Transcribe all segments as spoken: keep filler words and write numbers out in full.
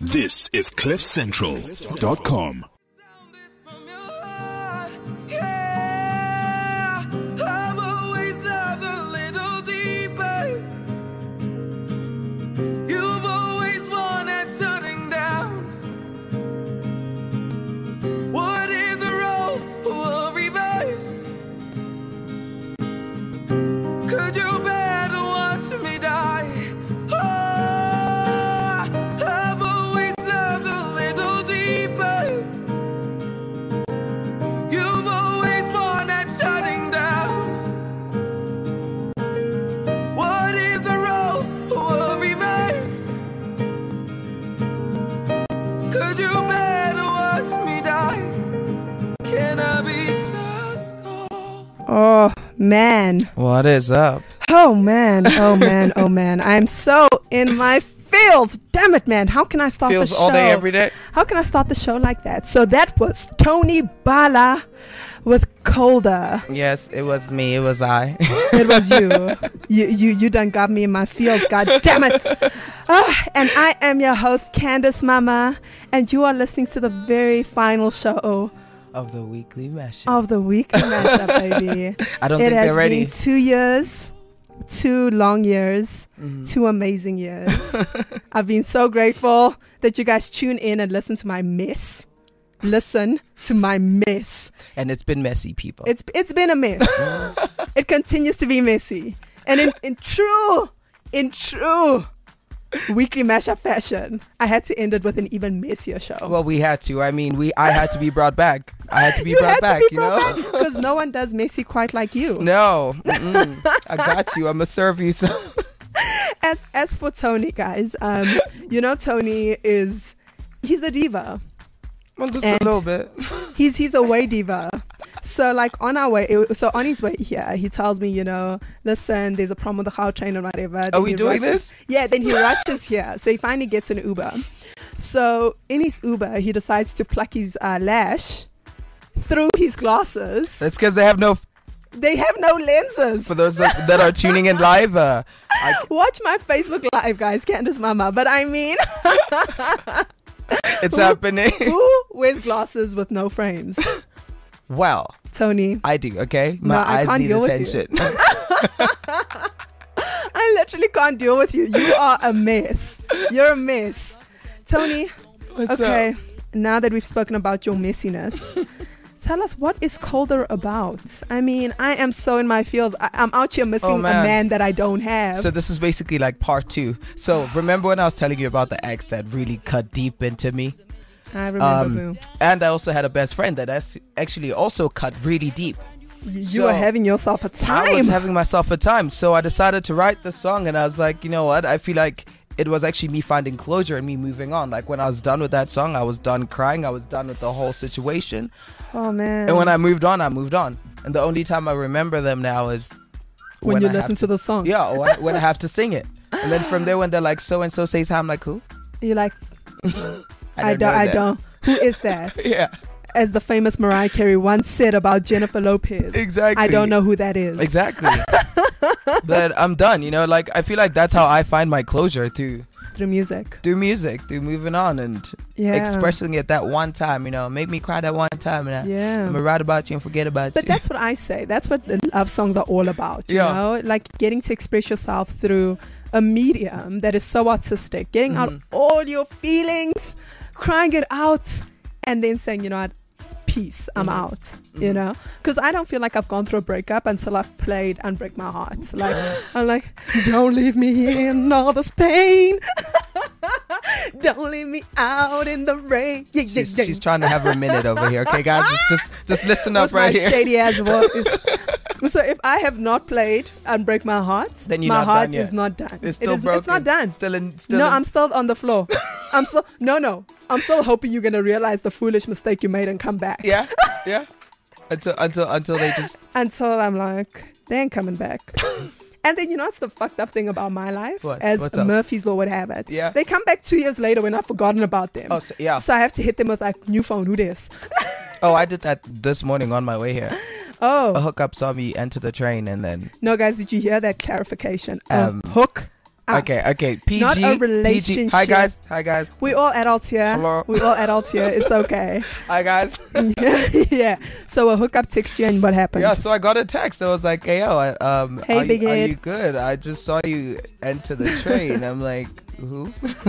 This is cliff central dot com. Oh, man. What is up? Oh, man. Oh, man. Oh, man. I'm so in my feels. Damn it, man. How can I start Feels the show? all day, every day? How can I start the show like that? So that was Tony Bala with Colder. Yes, it was me. It was I. It was you. You you you done got me in my feels. God damn it. Ah, and I am your host, Candace Mama. And you are listening to the very final show of the weekly mashup. Of the weekly mashup, baby. I don't it think they're ready. It has been two years, two long years, mm-hmm. two amazing years. I've been so grateful that you guys tune in and listen to my mess. Listen to my mess. And it's been messy, people. It's it's been a mess. It continues to be messy. And in, in true, in true weekly mashup fashion, I had to end it with an even messier show. Well, we had to. I mean, we. I had to be brought back. I had to be you brought had back, to be you know? Because no one does messy quite like you. No. I got you. I'm going to serve you some. As, as for Tony, guys, um, you know, Tony is, he's a diva. Well, just and a little bit. He's, he's a way diva. So like on our way, so on his way here, he tells me, you know, listen, there's a problem with the Gautrain train and whatever. Are then we doing rushes, this? Yeah, then he rushes here. So he finally gets an Uber. So in his Uber, he decides to pluck his uh, lash through his glasses. That's because they have no... F- they have no lenses. For those that, that are tuning in live. Uh, I, Watch my Facebook Live, guys, Candace Mama. But I mean... it's who, happening. Who wears glasses with no frames? Well, Tony, I do. Okay, my no, eyes need attention. I literally can't deal with you. You are a mess. You're a mess, Tony. What's okay, up? Now that we've spoken about your messiness, tell us, what is Colder about? I mean, I am so in my feels. I, I'm out here missing oh, man. a man that I don't have. So this is basically like part two. So remember when I was telling you about the ex that really cut deep into me? I remember. Um, and I also had a best friend that actually also cut really deep. You so were having yourself a time. I was having myself a time. So I decided to write the song, and I was like, you know what? I feel like it was actually me finding closure and me moving on. Like when I was done with that song, I was done crying. I was done with the whole situation. Oh, man. And when I moved on, I moved on. And the only time I remember them now is when, when you I listen to, to the song. Yeah, or when I have to sing it. And then from there, when they're like, so-and-so says hi, I'm like, who? You're like... I don't. I don't, I don't. Who is that? Yeah. As the famous Mariah Carey once said about Jennifer Lopez. Exactly. I don't know who that is. Exactly. But I'm done, you know, like I feel like that's how I find my closure through through music. Through music, through moving on and yeah. expressing it that one time, you know, make me cry that one time and I, yeah. I'm gonna write about you and forget about but you. But that's what I say. That's what the love songs are all about, you yeah. know? Like getting to express yourself through a medium that is so artistic, getting mm-hmm. out all your feelings, crying it out, and then saying, you know what, peace, I'm mm-hmm. out, mm-hmm. you know, because I don't feel like I've gone through a breakup until I've played Unbreak My Heart. Like I'm like, don't leave me here in all this pain. Don't leave me out in the rain. Yeah, she's, yeah, she's trying to have her minute over here. Okay, guys, just just, just listen up. What's right my here. Shady ass voice. So if I have not played Unbreak My Heart, then you're my not heart done yet. is not done. It's still it is, broken. It's not done. Still in. Still no, in. I'm still on the floor. I'm still no, no. I'm still hoping you're gonna realize the foolish mistake you made and come back. Yeah, yeah. Until until until they just until I'm like, they ain't coming back. And then you know what's the fucked up thing about my life? What? As What's Murphy's Law would have it. Yeah. They come back two years later when I've forgotten about them. Oh, so, yeah. So I have to hit them with like, new phone, who this? Oh, I did that this morning on my way here. Oh. A hookup saw me enter the train and then... No, guys, did you hear that clarification? Um, a hook out. Okay, okay. P G. Not a P G. relationship. Hi guys. Hi guys. We all adults here. Hello. We all adults here. It's okay. Hi guys. Yeah. So a hookup text you and what happened? Yeah, so I got a text. I was like, "Hey yo, I, um, Hey, are, big you, are head. you good? I just saw you enter the train." I'm like, "Who?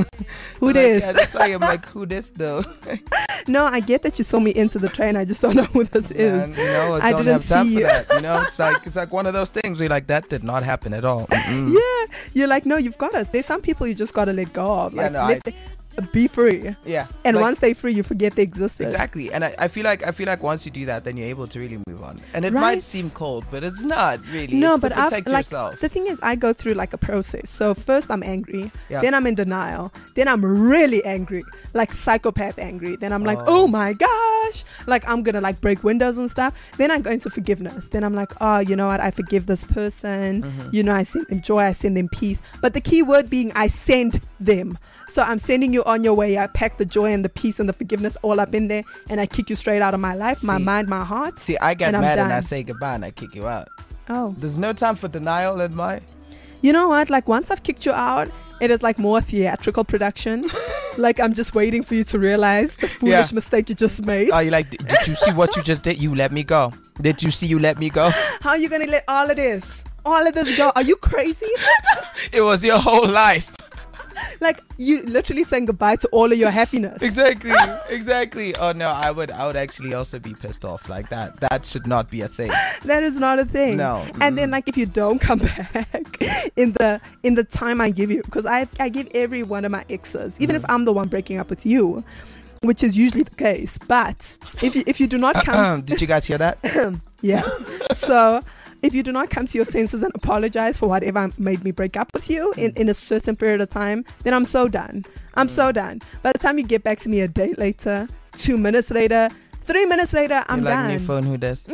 Who Like, this? yeah, I just saw you. I'm like, "Who this though?" No, I get that you saw me into the train. I just don't know who this Man, is. you know, I I don't didn't have time see for you. that. You know, it's like it's like one of those things where you're like, that did not happen at all. Mm-mm. Yeah. You're like, no, you've got us. There's some people you just got to let go of. Yeah, Like, no, let I- the- be free. Yeah. And like, once they're free, you forget they existed. exactly, and I, I feel like I feel like once you do that, then you're able to really move on. And it Right. might seem cold, but it's not really. No, it's but to I've, protect like yourself. the thing is, I go through like a process. So first I'm angry, Yeah. then I'm in denial, then I'm really angry, like psychopath angry. Then I'm like, Oh. oh my gosh, like I'm gonna like break windows and stuff. Then I go into forgiveness. Then I'm like, oh, you know what? I forgive this person. Mm-hmm. You know, I send them joy, I send them peace. But the key word being, I send them. So I'm sending you on your way. I pack the joy and the peace and the forgiveness all up in there, and I kick you straight out of my life, my See. mind, my heart. See, I get and I'm mad and I done. say goodbye and I kick you out. Oh. There's no time for denial in my. You know what? Like once I've kicked you out, it is like more theatrical production. Like I'm just waiting for you to realize the foolish Yeah. mistake you just made. Are you like, did did you see what you just did? You let me go. Did you see you let me go? How are you gonna let all of this, all of this go? Are you crazy? It was your whole life. Like you literally saying goodbye to all of your happiness. Exactly, exactly. Oh no, I would, I would actually also be pissed off like that. That should not be a thing. That is not a thing. No. And then Mm-mm. like if you don't come back in the in the time I give you, because I I give every one of my exes, even Mm-hmm. if I'm the one breaking up with you, which is usually the case. But if you if you do not come Did you guys hear that? Yeah. So if you do not come to your senses and apologize for whatever made me break up with you in, in a certain period of time, then I'm so done. I'm so done. By the time you get back to me a day later, two minutes later, three minutes later, I'm you like done. new phone? Who does?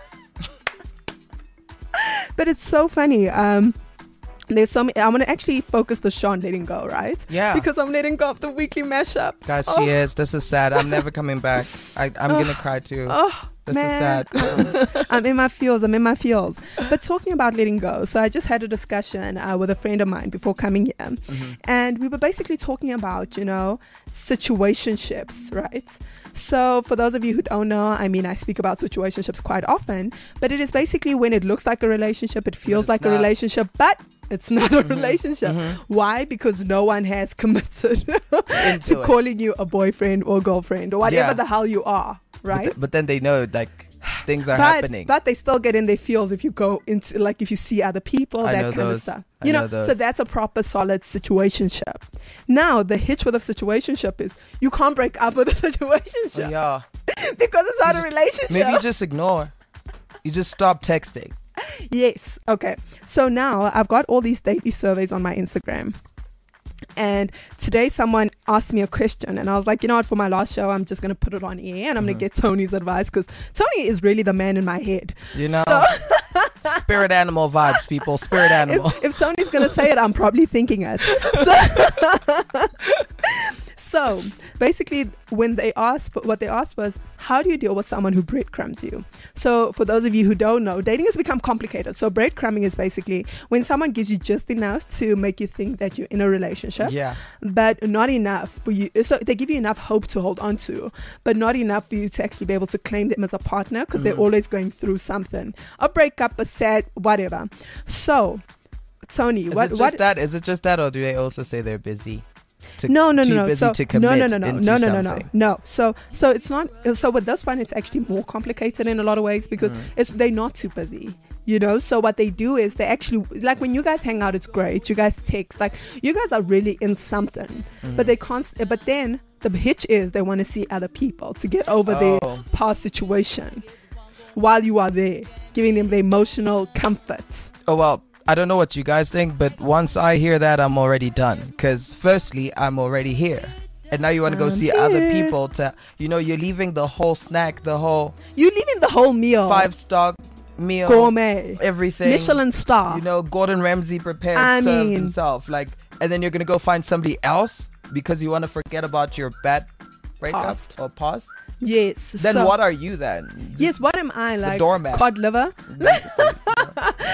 But it's so funny. Um, there's so many. I'm gonna actually focus the show on letting go, right? Yeah. Because I'm letting go of the weekly mashup. Guys, Oh. she is. This is sad. I'm never coming back. I, I'm gonna cry too. Oh, This man. is sad. I'm in my feels. I'm in my feels. But talking about letting go, so I just had a discussion uh, with a friend of mine before coming here, Mm-hmm. and we were basically talking about, you know, situationships, right? So for those of you who don't know, I mean, I speak about situationships quite often, but it is basically when it looks like a relationship, it feels it's like a not. relationship, but it's not a relationship. Why? Because no one has committed to it. calling you a boyfriend or girlfriend or whatever Yeah. the hell you are, But, right? th- but then they know like things are but, happening. but they still get in their feels if you go into, like, if you see other people, I that know kind of those. stuff. I You know know, those. so that's a proper solid situationship. Now, the hitch with a situationship is you can't break up with a Oh, situationship yeah. because it's not You a just- relationship. Maybe you just ignore. You just stop texting. Yes. Okay. So now I've got all these daily surveys on my Instagram. And today someone asked me a question and I was like, you know what, for my last show, I'm just going to put it on air and I'm going to get Tony's advice because Tony is really the man in my head. You know, So spirit animal vibes, people. Spirit animal. if, if Tony's going to say it, I'm probably thinking it. So, so basically when they asked, what they asked was, how do you deal with someone who breadcrumbs you? So for those of you who don't know, dating has become complicated. So breadcrumbing is basically when someone gives you just enough to make you think that you're in a relationship, Yeah. but not enough for you. So they give you enough hope to hold on to, but not enough for you to actually be able to claim them as a partner because they're always going through something, a breakup, a sad, whatever. So, Tony, Is what? it just what? that? Is it just that, or do they also say they're busy? To, No, no, too no, no. busy So to no, commit no, no, no, into no, no, no, no, something. no. So, so it's not. So with this one, it's actually more complicated in a lot of ways because Mm. it's they're not too busy. You know, so what they do is they actually, like when you guys hang out, it's great. You guys text, like you guys are really in something, Mm-hmm. but they can't. But then the hitch is they want to see other people to get over their Oh. past situation while you are there, giving them the emotional comfort. Oh well, I don't know what you guys think, but once I hear that, I'm already done. Because firstly, I'm already here, and now you want to go I'm see other here. people. To you know, you're leaving the whole snack, the whole You leaving the whole meal, five star meal, gourmet, everything, Michelin star. You know, Gordon Ramsay prepared, I served mean- himself. Like, and then you're gonna go find somebody else because you want to forget about your bad breakup Past. or past. Yes. Then so- what are you then? Yes, what am I like? doormat. Cod liver? Basically, you know.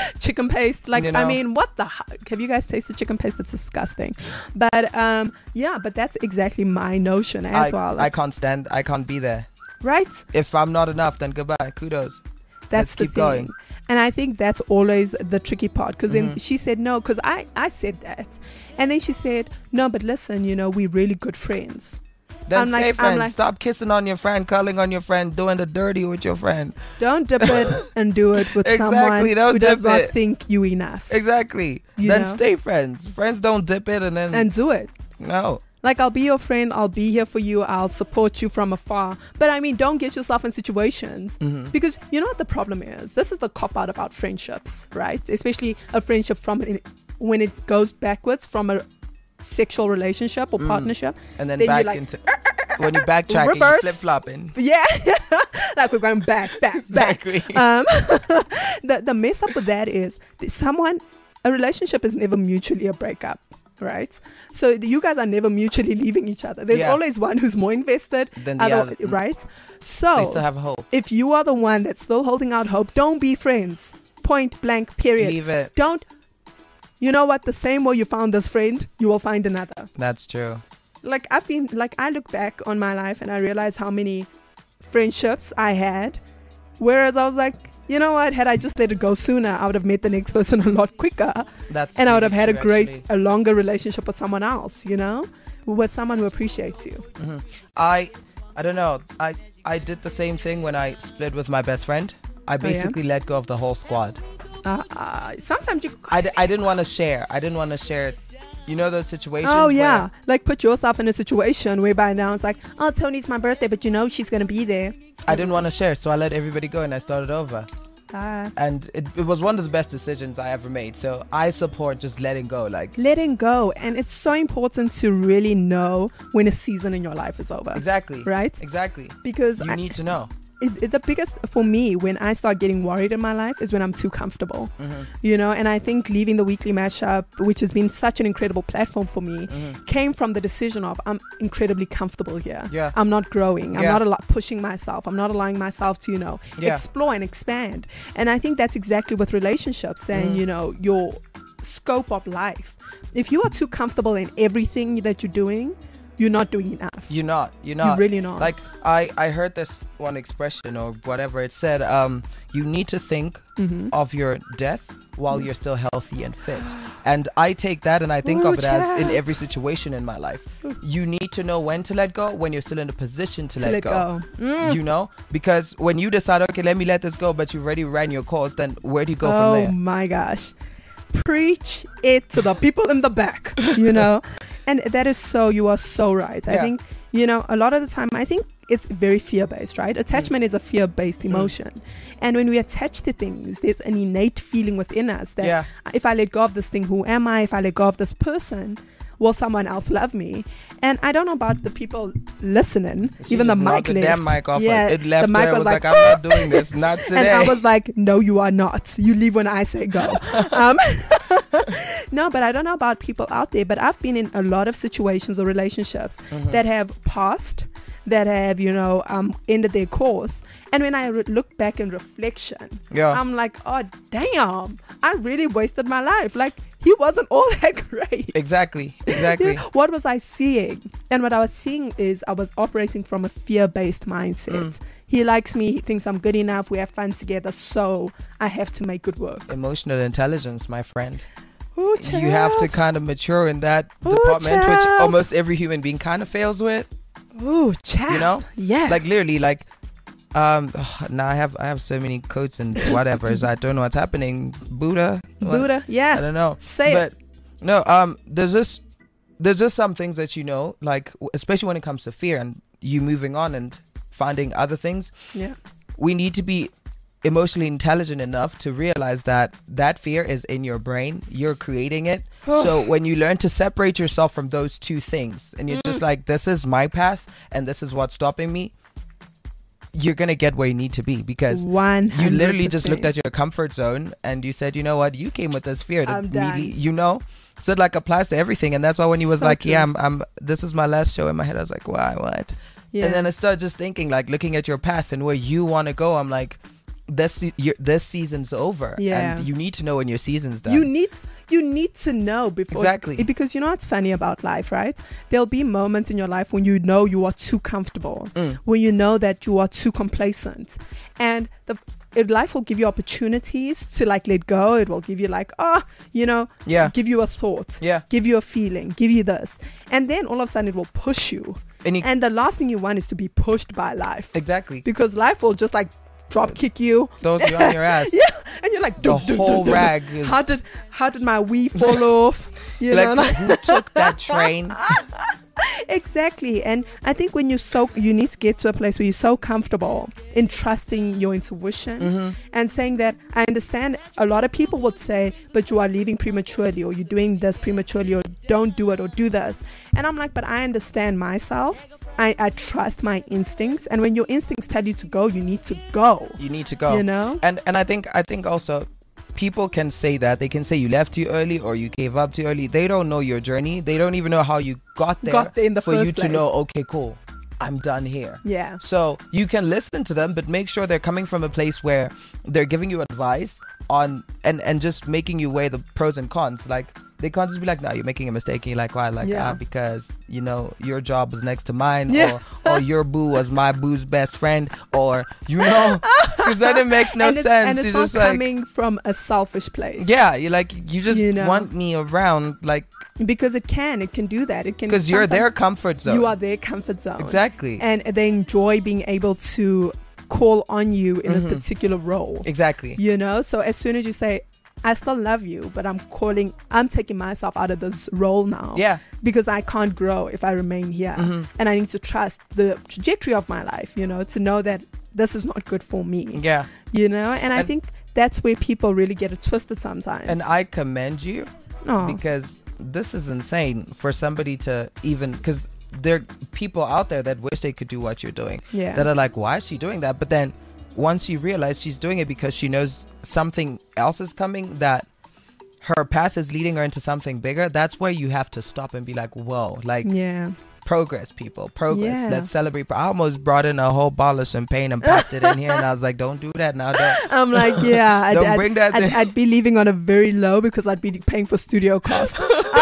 chicken paste. Like, You know? I mean, what the heck? Have you guys tasted chicken paste? It's disgusting. But um, yeah, but that's exactly my notion as I, well. I can't stand. I can't be there. Right? If I'm not enough, then goodbye. Kudos. That's Let's the keep thing. going. And I think that's always the tricky part, because then Mhm. she said no, because I, I said that. And then she said, no, but listen, you know, we're really good friends. Then I'm stay like- I'm friends. like- Stop kissing on your friend, calling on your friend, doing the dirty with your friend. Don't dip it and do it with Exactly, someone don't who does dip not it. think you enough. Exactly. You then know? stay friends. Friends don't dip it and then And do it. no. Like, I'll be your friend, I'll be here for you, I'll support you from afar. But I mean, don't get yourself in situations, Mhm. because you know what the problem is? This is the cop out about friendships, right? Especially a friendship from an, when it goes backwards from a sexual relationship or Mm. partnership. And then, Then you're back like, into when you backtrack, Reverse. flip flopping. Yeah, like we're going back, back, back. Exactly. Um, the the mess up with that is that someone, a relationship is never mutually a breakup, right? So you guys are never mutually leaving each other. There's Yeah. always one who's more invested, Then the other, other, right? they So still have hope. if you are the one that's still holding out hope, don't be friends. Point blank. Period. Leave it. Don't. You know what? The same way you found this friend, you will find another. That's true. Like I've been, like I look back on my life and I realize how many friendships I had, whereas I was like, you know what? Had I just let it go sooner, I would have met the next person a lot quicker, That's and I would have really had a true, great, actually. a longer relationship with someone else. You know, with someone who appreciates you. hmm I, I don't know. I I did the same thing when I split with my best friend. I yeah? basically let go of the whole squad. Uh, uh, sometimes you. I, d- I didn't want to share. I didn't want to share. You know those situations. Oh where- yeah, like put yourself in a situation whereby now it's like, oh, Tony's my birthday, but you know she's gonna be there. I didn't want to share, so I let everybody go and I started over. Ah. And it, it was one of the best decisions I ever made. So I support just letting go. Like Letting go, and it's so important to really know when a season in your life is over, exactly, right? exactly. Because You I- need to know. it, it, the biggest for me when I start getting worried in my life is when I'm too comfortable, Mhm. you know. And I think leaving the weekly mashup, which has been such an incredible platform for me, Mhm. came from the decision of I'm incredibly comfortable here. Yeah. I'm not growing. I'm Yeah. not al- pushing myself. I'm not allowing myself to, you know, Yeah. explore and expand. And I think that's exactly with relationships and, Mhm. you know, your scope of life. If you are too comfortable in everything that you're doing, you're not doing enough. You're not. You're You're not. really not. Like I, I heard this one expression or whatever it said. Um, you need to think Mhm. of your death while you're still healthy and fit. And I take that and I think Ooh, of it as in chat. every situation in my life. You need to know when to let go when you're still in a position to, To let, let go. go. Mm. You know, because when you decide, okay, let me let this go, but you've already ran your course, then where do you go oh from there? my gosh. Preach it to the people in the back, you know? And that is so, you are so right. I Yeah. think, you know, a lot of the time, I think it's very fear based, right? Attachment is a fear based Mm. emotion. And when we attach to things, there's an innate feeling within us that Yeah. if I let go of this thing, who am I? If I let go of this person, will someone else love me? And I don't know about the people listening, She even the just mic knocked the left. damn mic off. Yeah, It left the mic her. It was like, like, I'm not doing this. Not today. and I was like, no, you are not. You leave when I say go. um, no, but I don't know about people out there, but I've been in a lot of situations or relationships Mhm. that have passed, that have, you know, um, ended their course. And when I re- look back in reflection, Yeah. I'm like, oh, damn, I really wasted my life. Like, he wasn't all that great. Exactly. Exactly. What was I seeing? And what I was seeing is I was operating from a fear-based mindset. Mm. He likes me, he thinks I'm good enough, we have fun together, so I have to make it work. Emotional intelligence, my friend. Ooh, You have to child. kind of mature in that Ooh, department, which child. almost every human being kind of fails with. Ooh, child. You know? Yeah. Like literally, like um. ugh, now I have I have so many quotes and whatever's. I don't know what's happening. Buddha. What? Buddha. I Yeah. don't know. Say but it. no. Um. There's just there's just some things that you know, like w- especially when it comes to fear and you moving on and finding other things. Yeah. We need to be emotionally intelligent enough to realize that that fear is in your brain. You're creating it. So when you learn to separate yourself from those two things and you're Mm. just like, this is my path and this is what's stopping me, you're going to get where you need to be because One. you literally just looked at your comfort zone and you said, you know what, you came with this fear to I'm me, done. you know? So it like applies to everything. And that's why when he was So like, true. yeah, I'm, I'm, this is my last show in my head, I was like, why, what? Yeah. And then I started just thinking, like looking at your path and where you want to go. I'm like, this se- your, this season's over. Yeah. And you need to know when your season's done. You need you need to know before. Exactly. Because you know what's funny about life, right? There'll be moments in your life when you know you are too comfortable, Mm. when you know that you are too complacent, and the it, life will give you opportunities to like let go. It will give you like, oh, you know, Yeah. give you a thought, Yeah. give you a feeling, give you this, and then all of a sudden it will push you. And you, And the last thing you want is to be pushed by life, exactly. because life will just like drop kick you. Throws you on your ass. Yeah, and you're like, The dum, dum, whole dum, dum. rag is How did how did my wee fall off? You like, know, who took that train? exactly. And I think when you're so, you need to get to a place where you're so comfortable in trusting your intuition Mm-hmm. and saying that I understand. A lot of people would say, but you are leaving prematurely, or you're doing this prematurely, or don't do it, or do this. And I'm like, but I understand myself. I, I trust my instincts, and when your instincts tell you to go, you need to go. You need to go. You know? And and I think I think also people can say that. They can say you left too early or you gave up too early. They don't know your journey. They don't even know how you got there, Got there in the for you first to place. know, okay, cool, I'm done here. Yeah. So you can listen to them, but make sure they're coming from a place where they're giving you advice on and and just making you weigh the pros and cons. Like they can't just be like, no, you're making a mistake. And you're like, why? Like, Yeah. ah, because you know your job was next to mine, Yeah. or or your boo was my boo's best friend, or you know, because then it makes no and it's, sense. And it's You're not just like, coming from a selfish place. yeah, you're like, you just You know? want me around, like, Because it can, it can do that. It can because you're sometimes- their comfort zone. You are their comfort zone. Exactly. And they enjoy being able to call on you in Mhm. a particular role. Exactly. You know, so as soon as you say, I still love you, but I'm calling, I'm taking myself out of this role now. Yeah. Because I can't grow if I remain here. Mhm. And I need to trust the trajectory of my life, you know, to know that this is not good for me. Yeah. You know, and, I And- think that's where people really get it twisted sometimes. And I commend you oh. because this is insane for somebody to even, because there are people out there that wish they could do what you're doing. Yeah. That are like, why is she doing that? But then once you realize she's doing it because she knows something else is coming, that her path is leading her into something bigger, that's where you have to stop and be like, whoa, like yeah. progress, people, progress. Yeah. Let's celebrate. I almost brought in a whole bottle of champagne and popped it in here, and I was like, don't do that now. Don't. I'm like, yeah, I'd, Don't I'd, bring that I'd, in. I'd be leaving on a very low because I'd be paying for studio costs.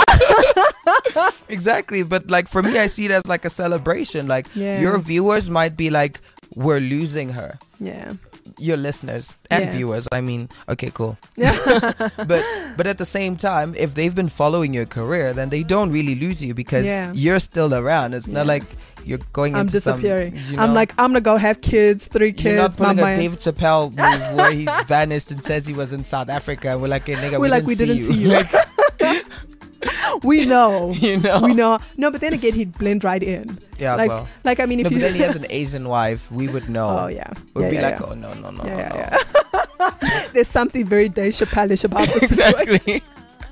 Exactly. But like for me, I see it as like a celebration. Like Yeah. your viewers might be like, we're losing her. Yeah. Your listeners and Yeah. viewers, I mean, okay, cool. Yeah. But but at the same time, if they've been following your career, then they don't really lose you because Yeah. you're still around. It's not Yeah. like you're going I'm into disappearing. some, you I'm know, like, I'm gonna go have kids, three you're not kids. pulling mama. a David Chappelle move where he vanished and says he was in South Africa. We're like, hey, nigga, We're we like, didn't we see didn't you. see you. Like, We know. you know? We know. No, but then again, he'd blend right in. Yeah, like, well. like I mean, if No, you. but then he has an Asian wife. We would know. oh yeah. We'd yeah, be yeah, like, yeah. oh, no, no, no, yeah, no, yeah, no. yeah. There's something very Dave Chappelle-ish about this situation. Exactly.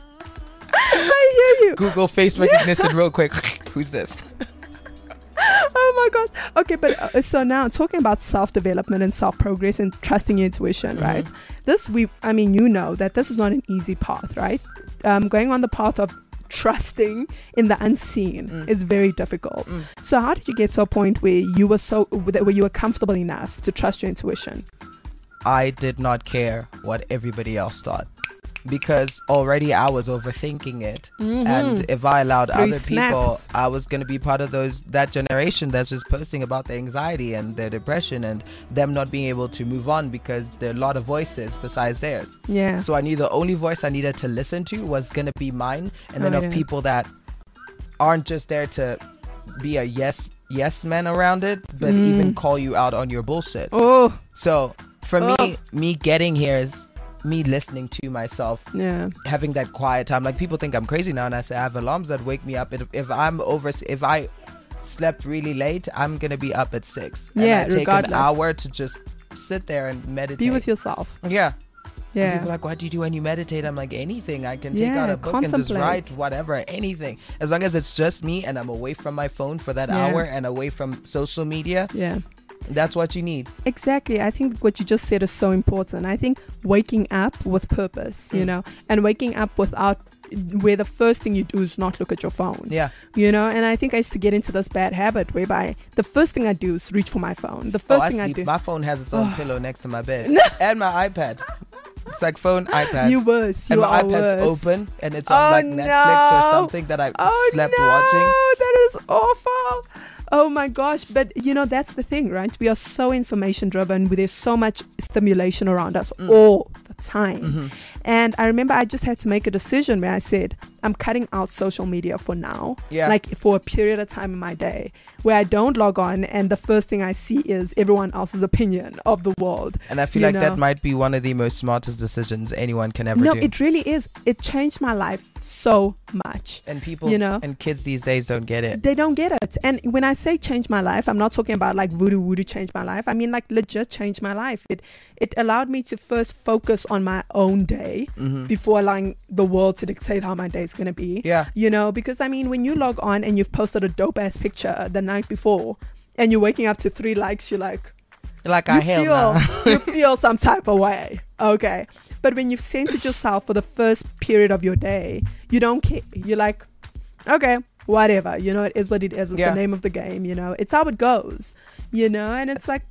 I hear you. Google face recognition real quick. Who's this? Oh my gosh. Okay, but uh, so now talking about self-development and self-progress and trusting your intuition, Mhm. right? This we, I mean, you know that this is not an easy path, right? Um, going on the path of trusting in the unseen Mm. is very difficult. Mm. So how did you get to a point where you were so where you were comfortable enough to trust your intuition? I did not care what everybody else thought because already I was overthinking it. And if I allowed Three other people, snaps. I was going to be part of those that generation that's just posting about their anxiety and their depression and them not being able to move on because there are a lot of voices besides theirs. Yeah. So I knew the only voice I needed to listen to was going to be mine, and then Oh, of yeah. people that aren't just there to be a yes yes man around it, but Mm. even call you out on your bullshit. Oh, So for Oh. me, me getting here is me listening to myself, yeah. having that quiet time. Like people think I'm crazy now, and I say I have alarms that wake me up. If, if I'm over, if I slept really late, I'm gonna be up at six. And Yeah, I take regardless. an hour to just sit there and meditate. Be with yourself. yeah. And Yeah. people are like, what do you do when you meditate? I'm like, anything. I can take Yeah, out a book and just contemplate. write whatever, anything. As long as it's just me and I'm away from my phone for that Yeah. hour and away from social media, Yeah. that's what you need. Exactly. I think what you just said is so important. I think waking up with purpose, you Mm. know, and waking up without where the first thing you do is not look at your phone. Yeah. You know, and I think I used to get into this bad habit whereby the first thing I do is reach for my phone. The first oh, I thing I sleep. do. My phone has its own Oh. pillow next to my bed and my iPad. It's like phone, iPad. You worse. You and my are iPad's worse. open and it's on Oh, like Netflix or no. something that I Oh, slept no, watching. that is awful. Oh my gosh. But you know, that's the thing, right? We are so information driven. There's so much stimulation around us Mm. all the time. Mm-hmm. And I remember I just had to make a decision where I said, I'm cutting out social media for now. Yeah. Like for a period of time in my day where I don't log on and the first thing I see is everyone else's opinion of the world. And I feel You like know? that might be one of the most smartest decisions anyone can ever No, do. it really is. It changed my life so much. and people you know? and kids these days don't get it. They don't get it. And when I say change my life, I'm not talking about like voodoo voodoo change my life. I mean like legit change my life. It it allowed me to first focus on my own day Mm-hmm. before allowing the world to dictate how my day is going to be. Yeah. You know, because I mean, when you log on and you've posted a dope ass picture the night before and you're waking up to three likes, you're like, Like you I hell feel, nah. you feel some type of way. Okay. But when you've centered yourself for the first period of your day, you don't care. You're like, okay, whatever. You know, it is what it is. It's Yeah. the name of the game. You know, it's how it goes. You know, and it's like,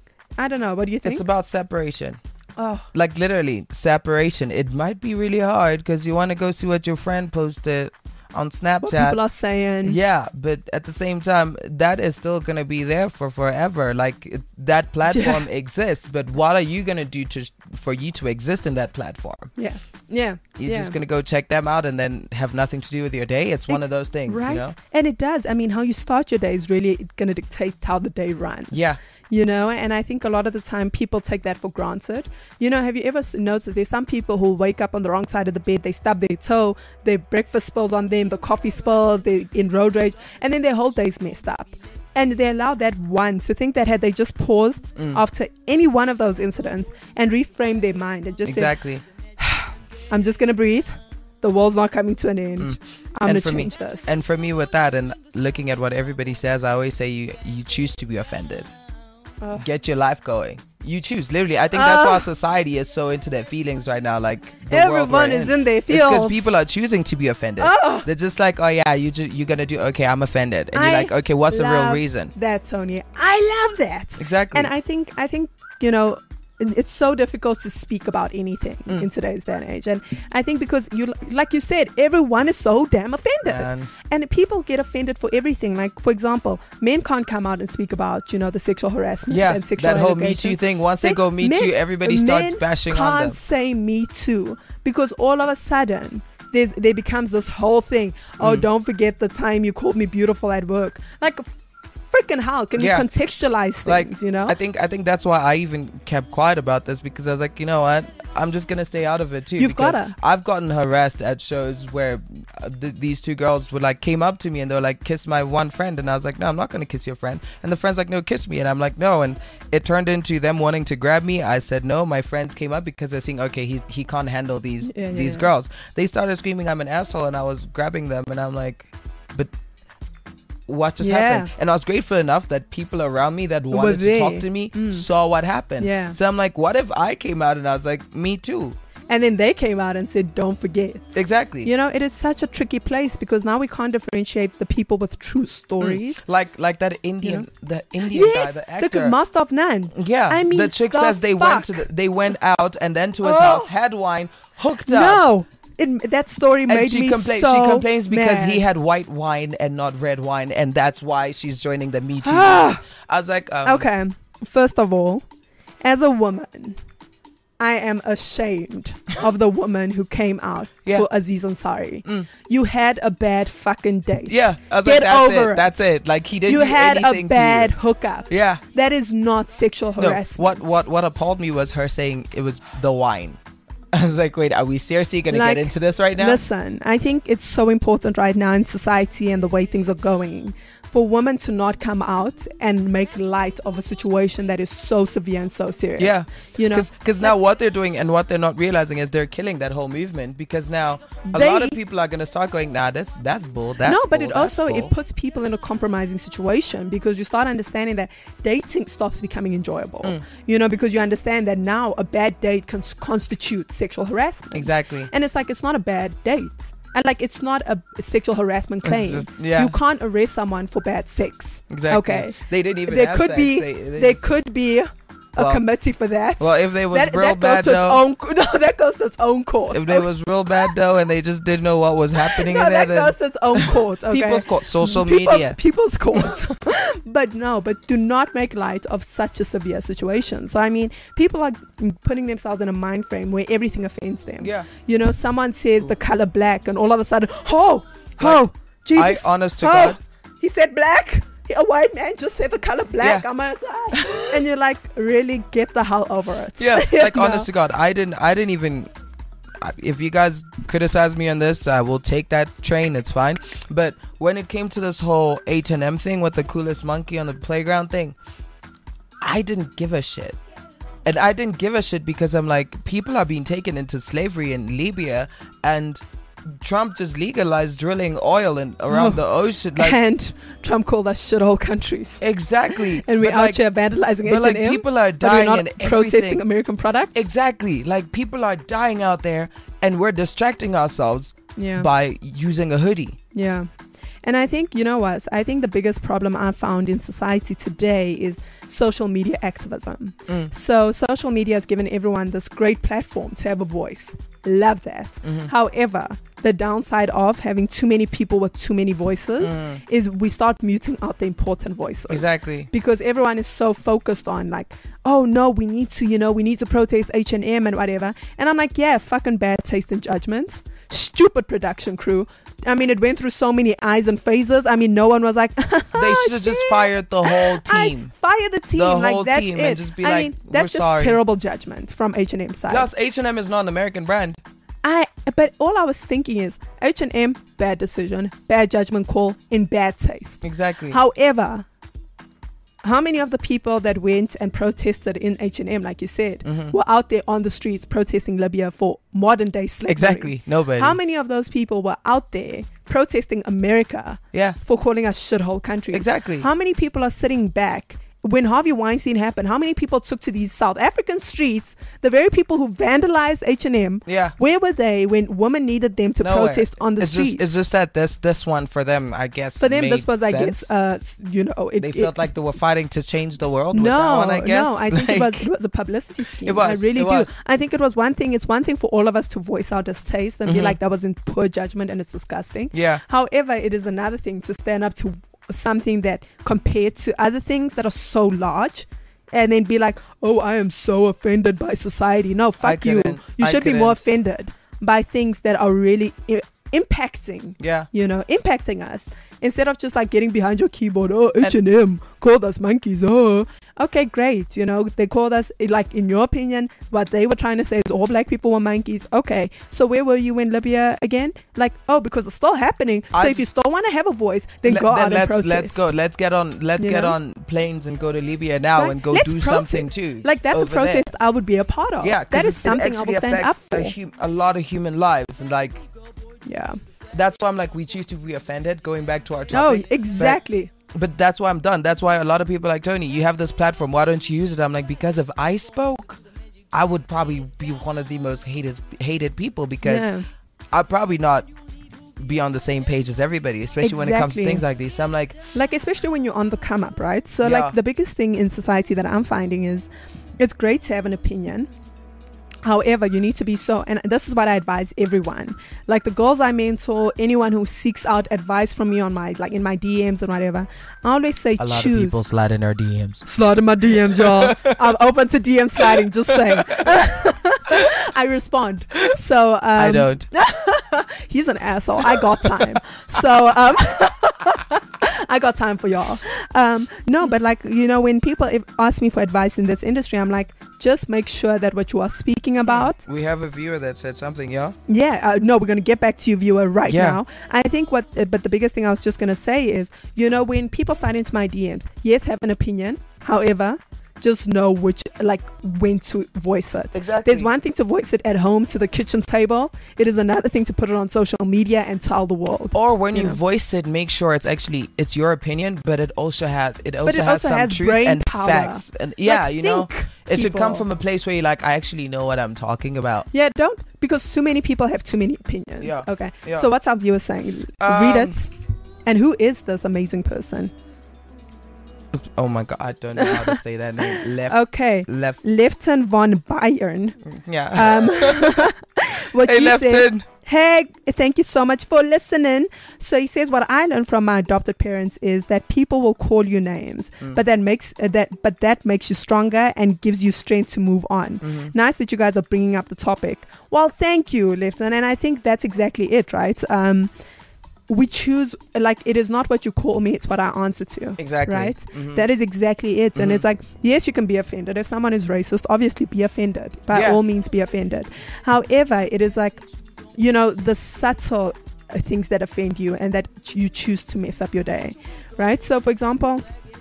I don't know. What do you think? It's about separation. oh, Like literally separation. It might be really hard because you want to go see what your friend posted on what Snapchat. people are saying. Yeah, but at the same time, that is still gonna be there for forever. Like it, that platform exists, but what are you gonna do to for you to exist in that platform? Yeah. Yeah. You're yeah. just gonna go check them out and then have nothing to do with your day. It's one Ex- of those things, Right. you know. And it does. I mean, how you start your day is really going to dictate how the day runs. Yeah, You know, and I think a lot of the time people take that for granted. You know, have you ever s- noticed there's some people who wake up on the wrong side of the bed, they stub their toe, their breakfast spills on them, the coffee spills, they're in road rage, and then their whole day's messed up. And they allow that one to think that had they just paused Mm. after any one of those incidents and reframed their mind and just exactly. said, I'm just going to breathe. The world's not coming to an end. Mm. I'm And going to for me- change this. And for me, with that, and looking at what everybody says, I always say you you choose to be offended. Ugh. Get your life going. You choose. Literally, I think that's Ugh. why society is so into their feelings right now. Like the world Everyone we're is in. in their It's because feels. people are choosing to be offended. Ugh. They're just like, oh yeah, you ju- you're gonna do okay. I'm offended, and you're I like, okay, what's the real love reason? That, Tony. I love that. Exactly. And I think, I think, you know, it- it's so difficult to speak about anything Mm. in today's day and age. And I think because you, like you said, everyone is so damn offended. Man. And people get offended for everything. Like, for example, men can't come out and speak about, you know, the sexual harassment Yeah, and sexual that whole Me allegation. Too thing. Once they They- go Me men- Too, everybody starts men bashing can't on them. say Me Too because all of a sudden there's there becomes this whole thing. Oh, Mm. don't forget the time you called me beautiful at work. Like, freaking hell, can Yeah. we contextualize things? Like, you know, I think I think that's why I even kept quiet about this, because I was like, you know what, I'm just gonna stay out of it too. You've because gotta. I've gotten harassed at shows where uh, th- these two girls would like came up to me and they were like, kiss my one friend, and I was like, no, I'm not gonna kiss your friend. And the friend's like, no, kiss me, and I'm like, no. And it turned into them wanting to grab me. I said no. My friends came up because they're saying, okay, he he can't handle these Yeah, yeah, these yeah. girls. They started screaming I'm an asshole, and I was grabbing them, and I'm like, but what just Yeah. happened? And I was grateful enough that people around me that Were wanted to there. talk to me Mm. saw what happened. Yeah. So I'm like, what if I came out and I was like, me too? and then they came out and said, don't forget. Exactly. You know, it is such a tricky place because now we can't differentiate the people with true stories. Like like that Indian know? the Indian guy, Yes, the the actor. master of none. yeah. I mean, the chick the says they went to fuck? the, they went out and then to his Oh. house, had wine, hooked up. No, it, that story And made she, me compla- so she complains because mad. he had white wine and not red wine, and that's why she's joining the Me Too. Ah. movement. I was like, um, Okay, first of all, as a woman, I am ashamed of the woman who came out Yeah. for Aziz Ansari. Mm. You had a bad fucking date. Yeah, I was Get like, that's over it. it. That's it. Like he didn't You do had a anything bad to you. hookup. Yeah. That is not sexual No, harassment. what what what appalled me was her saying it was the wine. I was like, wait, are we seriously gonna Like, get into this right now? Listen, I think it's so important right now in society and the way things are going for women to not come out and make light of a situation that is so severe and so serious. Yeah, You know, because now what they're doing and what they're not realizing is they're killing that whole movement, because now a They- lot of people are gonna start going, nah, that's that's bull. That's no, but bull, it that's also bull." it puts people in a compromising situation because you start understanding that dating stops becoming enjoyable. Mm. You know, because you understand that now a bad date can s- constitute sexual harassment. exactly. And it's like it's not a bad date. And like, it's not a sexual harassment claim. Just, yeah. You can't arrest someone for bad sex. Exactly. Okay. They didn't even. There have could sex. be. They, they there just, could be. A well, committee for that. Well, if they was that, real that bad goes to though, its own, no, that goes to its own court. if they was real bad though, and they just didn't know what was happening no, in there, that then goes to its own court. Okay? people's court, social People's- media. people's court. But no, but do not make light of such a severe situation. So I mean, people are putting themselves in a mind frame where everything offends them. Yeah. You know, someone says the color black, and all of a sudden, oh, oh, Like, Jesus, I, honest to oh, God, he said black. A white man just said the color black. Yeah. I'm gonna die. And you're like, really get the hell over it. yeah, like No. honest to God, I didn't, I didn't even. I- If you guys criticize me on this, I will take that train. It's fine. But when it came to this whole H and M thing with the coolest monkey on the playground thing, I didn't give a shit. And I didn't give a shit because I'm like, people are being taken into slavery in Libya, and Trump just legalized drilling oil in around Oh. the ocean. Like, And Trump called us shithole countries. exactly. And we're But out like, here vandalizing but like H and M. people are But we're dying not and protesting everything. American products. Exactly. Like people are dying out there, and we're distracting ourselves Yeah. by using a hoodie. Yeah. And I think, you know what? I think the biggest problem I found in society today is social media activism. Mm. So social media has given everyone this great platform to have a voice. Love that. Mm-hmm. However, the downside of having too many people with too many voices Mm. is we start muting out the important voices. Exactly. Because everyone is so focused on like, oh no, we need to, you know, we need to protest H and M and whatever. And I'm like, yeah, fucking bad taste and judgment. Stupid production crew. I mean, it went through so many eyes and phases. I mean, no one was like, They should have just fired the whole team. I fire the team. The like whole that's team it. and just be I like, mean, "We're that's just sorry." terrible judgment from H and M side. Plus, H and M is not an American brand. I but all I was thinking is H and M, bad decision, bad judgment call, in bad taste. Exactly. However, how many of the people that went and protested in H and M, like you said, Mhm. were out there on the streets protesting Libya for modern day slavery? Exactly. Nobody. How many of those people were out there protesting America Yeah. for calling us shithole countries? Exactly. How many people are sitting back when Harvey Weinstein happened? How many people took to these South African streets, the very people who vandalized H and M? Yeah. Where were they when women needed them to Nowhere. protest on the it's streets? Just, it's just that this this one for them, I guess. For them, made this was, I sense. guess, uh, s- you know, it, They it- felt like they were fighting to change the world with no, that one, I guess. no. I think it was Like- it was a publicity scheme. It was, I really it do. was. I think it was one thing. It's one thing for all of us to voice our distaste and be Mhm. like, that was in poor judgment and it's disgusting. Yeah. However, it is another thing to stand up to something that compared to other things that are so large and then be like, oh, I am so offended by society. No, fuck you. couldn't. You I should be more couldn't. offended by things that are really I- impacting, Yeah. you know, impacting us. Instead of just like getting behind your keyboard, oh, H and M called us monkeys, oh. Okay, great. You know, they called us, like, in your opinion, what they were trying to say is all black people were monkeys. Okay, so where were you in Libya again? Like, oh, because it's still happening. So I if you just- still want to have a voice, then Let- go then out let's and protest. let's go. Let's get on. Let's You get know? on planes and go to Libya now Right? and go Let's do protest. something too. Like, that's a over there. protest I would be a part of. Yeah, 'cause that is it- it something I will actually stand up affects for. A, hum- a lot of human lives, and like Yeah. that's why I'm like, we choose to be offended. Going back to our No, topic. exactly. But, but that's why I'm done. That's why a lot of people are like, Tony, you have this platform. Why don't you use it? I'm like, because if I spoke, I would probably be one of the most hated hated people because Yeah. I'd probably not be on the same page as everybody, especially when it comes to Exactly. things like this. So I'm like, Like, especially when you're on the come up, right? So, Yeah. like, the biggest thing in society that I'm finding is it's great to have an opinion. However, you need to be so, and this is what I advise everyone. Like the girls I mentor, anyone who seeks out advice from me on my, like in my D Ms and whatever, I always say a lot choose. of people slide in our D Ms. Slide in my D Ms, y'all. I'm open to D M sliding, just saying. I respond. So, um, I don't. he's an asshole. I got time. So, um, I got time for y'all. Um, no, but like, you know, when people if- ask me for advice in this industry, I'm like, just make sure that what you are speaking about. We have a viewer that said something, yeah? Yeah, uh, no, we're going to get back to you, viewer, right Yeah. now. I think what, uh, but the biggest thing I was just going to say is, you know, when people slide into my D Ms, yes, have an opinion. However, just know which, like, when to voice it. Exactly. There's one thing to voice it at home to the kitchen table. It is another thing to put it on social media and tell the world. Or when you you know. voice it, make sure it's actually it's your opinion, but it also has it also it has also some has truth brain and power. facts. And yeah, Like, you know, think. It should come people. from a place where you're like, I actually know what I'm talking about. Yeah, don't, because too many people have too many opinions. Yeah. Okay. Yeah. So what's our viewer saying? Um, Read it. And who is this amazing person? Oh my God, I don't know how to say that name. Left. Okay. Left. Lefton von Bayern. Yeah. Um, what hey, you said. Lefton. Hey, thank you so much for listening. So he says, what I learned from my adopted parents is that people will call you names, Mm. but that makes uh, that but that makes you stronger and gives you strength to move on. Mhm. Nice that you guys are bringing up the topic. Well, thank you, Lefton, and I think that's exactly it, right? Um, we choose, like, it is not what you call me, it's what I answer to. Exactly. Right? Mhm. That is exactly it. And Mhm. it's like, yes, you can be offended. If someone is racist, obviously be offended. By Yeah. all means, be offended. However, it is like, you know, the subtle uh, things that offend you and that you choose to mess up your day. Right? So, for example,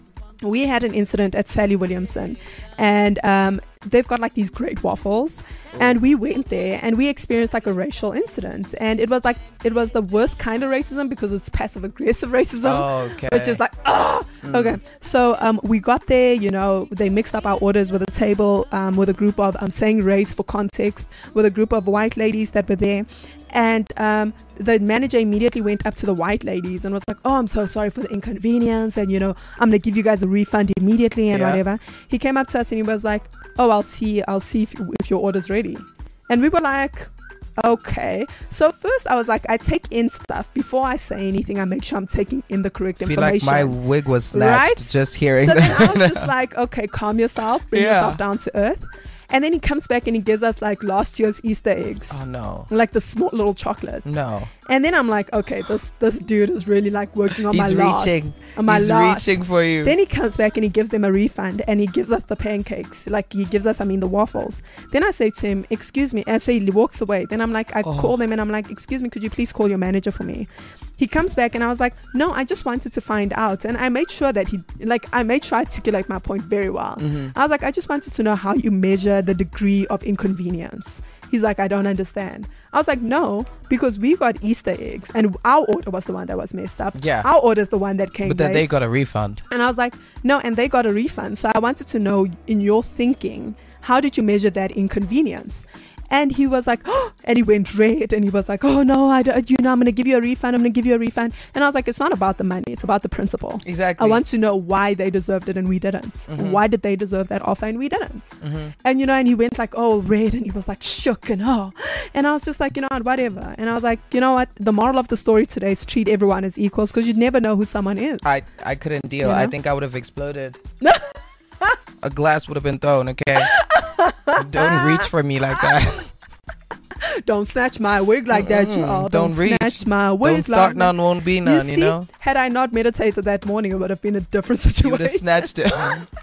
we had an incident at Sally Williamson, and um, they've got like these great waffles, and we went there and we experienced like a racial incident, and it was like it was the worst kind of racism because it's passive aggressive racism. Oh, okay. Which is like, ah, Mm. okay. So um, we got there, you know, they mixed up our orders with a table, um, with a group of, I'm saying race for context, with a group of white ladies that were there. And um, the manager immediately went up to the white ladies and was like, oh, I'm so sorry for the inconvenience. And, you know, I'm going to give you guys a refund immediately and Yeah. whatever. He came up to us and he was like, oh, I'll see, I'll see if, if your order's ready. And we were like, okay. So first I was like, I take in stuff before I say anything. I make sure I'm taking in the correct I feel like information. my wig was snatched Right? just hearing So then that. I was just like, okay, calm yourself, bring Yeah. yourself down to earth. And then he comes back and he gives us like last year's Easter eggs, Oh no. like the small little chocolates. No. And then I'm like, okay, this this dude is really like working on He's my last, reaching. on my He's last. reaching for you. Then he comes back and he gives them a refund and he gives us the pancakes. Like he gives us, I mean, the waffles. Then I say to him, excuse me. And so he walks away. Then I'm like, I Oh. call them and I'm like, excuse me, could you please call your manager for me? He comes back and I was like, no, I just wanted to find out. And I made sure that he, like, I made sure I articulate my point very well. Mhm. I was like, I just wanted to know how you measure the degree of inconvenience. He's like, I don't understand. I was like, no, because we got Easter eggs and our order was the one that was messed up. Yeah. Our order is the one that came But then late. they got a refund. And I was like, no, and they got a refund. So I wanted to know, in your thinking, how did you measure that inconvenience? And he was like, oh, and he went red and he was like, oh no, I don't, you know, I'm going to give you a refund. I'm going to give you a refund. And I was like, it's not about the money. It's about the principle. Exactly. I want to know why they deserved it and we didn't. Mhm. Why did they deserve that offer and we didn't? Mhm. And, you know, and he went like, oh, red. And he was like, shook and oh. And I was just like, you know what, whatever. And I was like, you know what? The moral of the story today is treat everyone as equals because you never know who someone is. I, I couldn't deal. You I know? think I would have exploded. A glass would have been thrown, okay? Don't reach for me like that. Don't snatch my wig like that, Mm-mm. y'all. Don't Don't, reach. snatch my wig Don't start like none, won't be that. none, you, you, see, know? had I not meditated that morning, it would have been a different You would have situation. snatched it.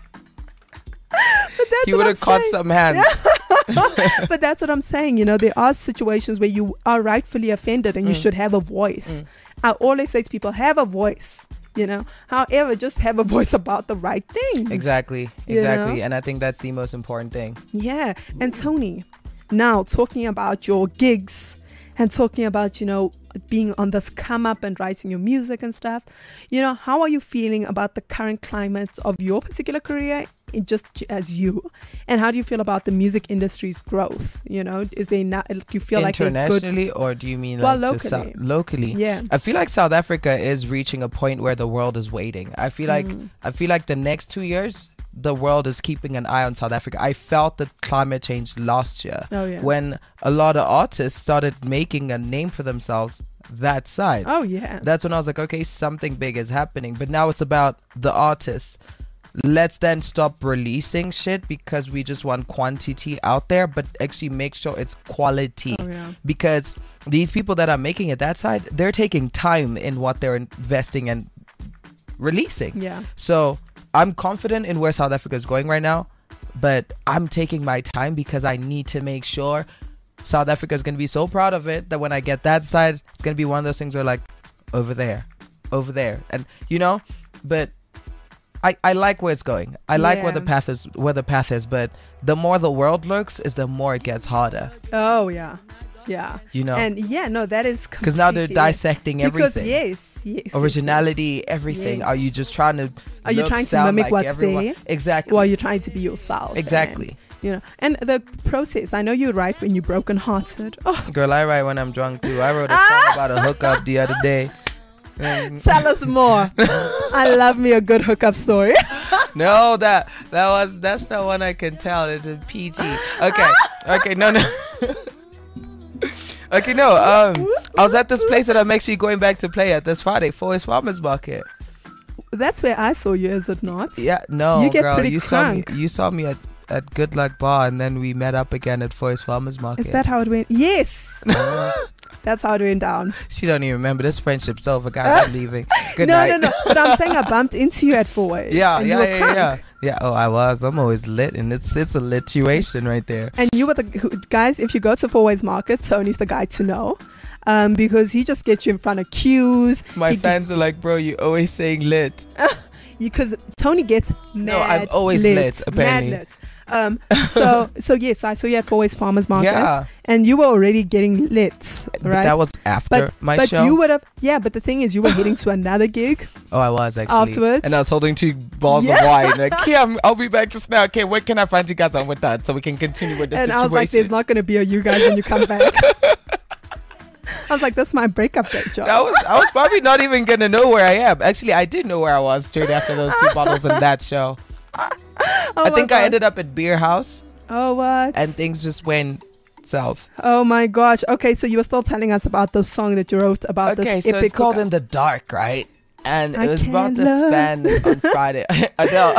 But that's You what would I'm have caught saying. some hands. But that's what I'm saying. You know, there are situations where you are rightfully offended and you Mm. should have a voice. Mm. I always say to people, have a voice. You know, however, just have a voice about the right thing. Exactly. You Exactly. know? And I think that's the most important thing. Yeah. And Tony, now talking about your gigs and talking about, you know, being on this come up and writing your music and stuff, you know, how are you feeling about the current climate of your particular career, in just as you? And how do you feel about the music industry's growth? You know, is there not, you feel like they're good? Internationally, or do you mean Well, like just locally. South- locally? Yeah. I feel like South Africa is reaching a point where the world is waiting. I feel like Mm. I feel like the next two years the world is keeping an eye on South Africa. I felt the climate change last year Oh, yeah. when a lot of artists started making a name for themselves that side. Oh, yeah. That's when I was like, okay, something big is happening. But now it's about the artists. Let's then stop releasing shit because we just want quantity out there, but actually make sure it's quality. Oh, yeah. Because these people that are making it that side, they're taking time in what they're investing and releasing. Yeah. So I'm confident in where South Africa is going right now, but I'm taking my time because I need to make sure South Africa is going to be so proud of it that when I get that side, it's going to be one of those things where like, over there, over there. And, you know, but I, I like where it's going. I like where the Yeah. path is, where the path is, but the more the world looks is the more it gets harder. Oh, yeah. Yeah. You know? And yeah, no, that is Because now they're completely- dissecting Because everything. yes, yes. yes, Originality, everything. Yes. Are you just trying to Are you look, trying to sound mimic like what's everyone? there? Exactly. Well, you're trying to be yourself. Exactly. And, you know, and the process. I know you write when you're brokenhearted. Oh, Girl, I write when I'm drunk too. I wrote a song about a hookup the other day. And tell us more. I love me a good hookup story. no, that that was that's not one I can tell. It's a P G. Okay, okay, no, no. okay, no. Um, I was at this place that I'm actually going back to play at this Friday, Forest Farmers Market. That's where I saw you, is it not? Yeah, no, You get girl, pretty you saw me. crunk. You saw me at at Good Luck Bar, and then we met up again at Forest Farmers Market. Is that how it went? Yes. That's how it went down. She don't even remember. This friendship's over, guys. I'm leaving. Good no, night. no, no. But I'm saying I bumped into you at four ways. Yeah, and you yeah, were yeah, crunk. yeah, yeah. Oh, I was. I'm always lit, and it's it's a lituation right there. And you were the who, guys. If you go to Four Ways Market, Tony's the guy to know, um, because he just gets you in front of queues. My He fans are like, bro, you always saying lit. Because Tony gets mad. No, I'm always lit, apparently. Mad lit. Um, so so yes, I saw you at Four Ways Farmers Market, Yeah, and you were already getting lit, but right? that was after but my but show. you would have, yeah. But the thing is, you were heading to another gig. oh, I was actually afterwards. and I was holding two balls Yeah. of wine. Like, yeah, I'm, I'll be back just now. Okay, where can I find you guys on with that so we can continue with the And I situation? was like, "There's not going to be a you guys when you come back." I was like, "That's my breakup date, John." I was I was probably not even gonna know where I am. Actually, I did know where I was straight after those two bottles in that show. Oh I my think I God. ended up at Beer House, Oh what? and things just went south. Oh my gosh. Okay, so you were still telling us about the song that you wrote about Okay, this so epic it's called hookup. In the Dark, right? And I it was about can't this love. fan on Friday. Adele.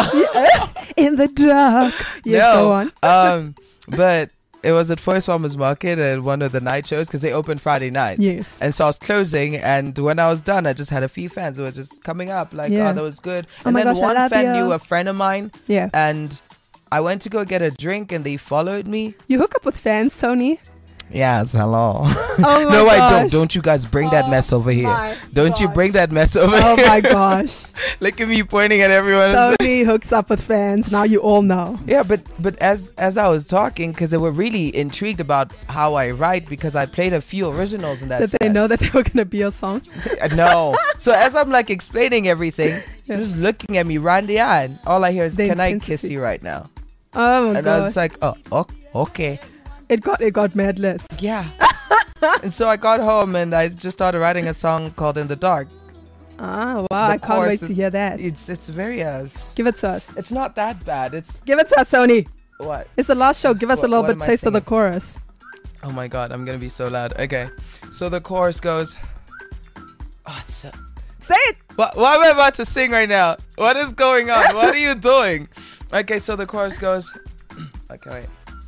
In the dark. Yes, no, go on. um, but it was at Forest Farmers Market and one of the night shows because they opened Friday nights. Yes. And so I was closing, and when I was done, I just had a few fans who were just coming up like, Yeah. oh, that was good. Oh and my then gosh, I one love fan you. knew a friend of mine, Yeah. and I went to go get a drink, and they followed me. You hook up with fans, Tony? Yes, hello. Oh my no, gosh. I don't. Don't you guys bring that Oh mess over here. my Don't you gosh. bring that mess over Oh here. my gosh. Look at me pointing at everyone. Tony hooks up with fans. Now you all know. Yeah, but but as as I was talking, because they were really intrigued about how I write, because I played a few originals in that. That they set. know that they were going to be a song. Uh, no. So as I'm like explaining everything, Yeah. just looking at me right in the eye, and all I hear is, The "Can I intensity. kiss you right now?" Oh my And I gosh. was like, "Oh, oh okay, It got it got mad lit. yeah." And so I got home and I just started writing a song called "In the Dark." Ah, wow. I can't chorus wait to is- hear that. It's it's very uh, Give it to us. it's not that bad. It's Give it to us, Tony. what? It's the last show. Give us What- a little what bit am I taste of the singing? chorus. Oh my god, I'm gonna be so loud. Okay, so the chorus goes. Oh, it's so. Say it. What, what am I about to sing right now? What is going on? What are you doing? Okay, so the chorus goes. Okay, wait.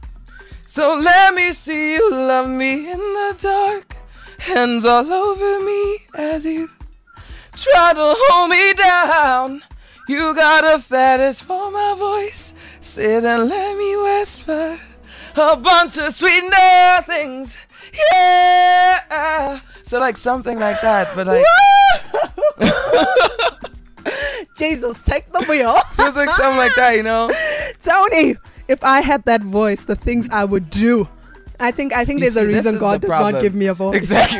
So let me see you love me in the dark, hands all over me as you try to hold me down. You got a fetish for my voice, sit and let me whisper a bunch of sweet nothings. Yeah. So like something like that, but like. Jesus, take the wheel. So it's like something like that, you know? Tony, if I had that voice, the things I would do. I think I think You there's a see, this reason is God the did not problem. give me a voice. Exactly.